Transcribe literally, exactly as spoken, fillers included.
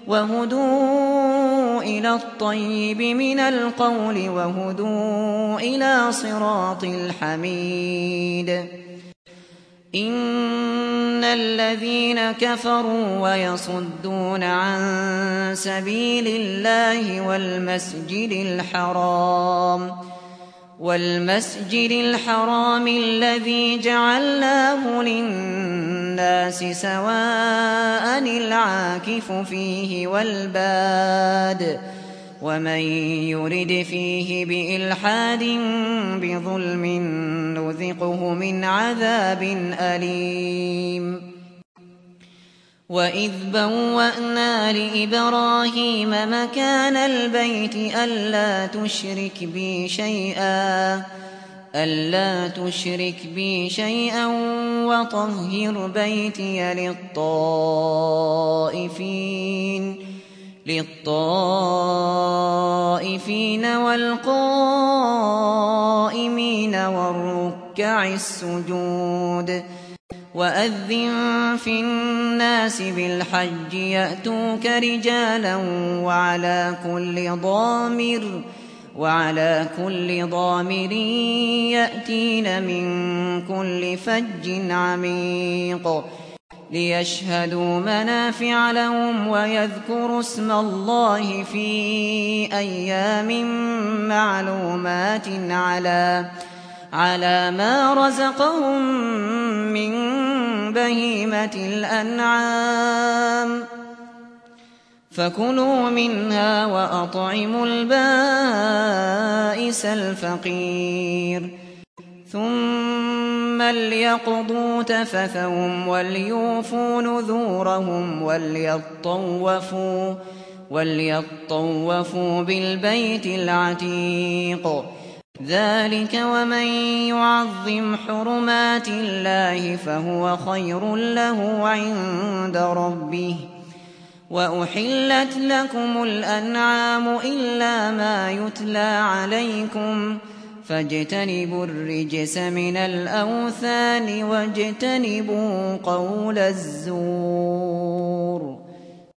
وهدوا إلى الطيب من القول وهدوا إلى صراط الحميد. إن الذين كفروا ويصدون عن سبيل الله والمسجد الحرام والمسجد الحرام الذي جعلناه للناس سواء العاكف فيه والباد ومن يرد فيه بإلحاد بظلم نذقه من عذاب أليم. وإذ بوأنا لإبراهيم مكان البيت ألا تشرك بي شيئا ألا تشرك بي شيئا وطهر بيتي للطائفين للطائفين والقائمين والركع السجود. وأذن في الناس بالحج يأتوك رجالا وعلى كل ضامر وعلى كل ضامر يأتين من كل فج عميق ليشهدوا منافع لهم ويذكروا اسم الله في أيام معلومات على على ما رزقهم من بهيمة الأنعام فكلوا منها وأطعموا البائس الفقير. ثم ليقضوا تفثهم وليوفوا نذورهم وليطوفوا, وليطوفوا بالبيت العتيق. ذلك ومن يعظم حرمات الله فهو خير له عند ربه. وأحلت لكم الأنعام إلا ما يتلى عليكم فاجتنبوا الرجس من الأوثان واجتنبوا قول الزور.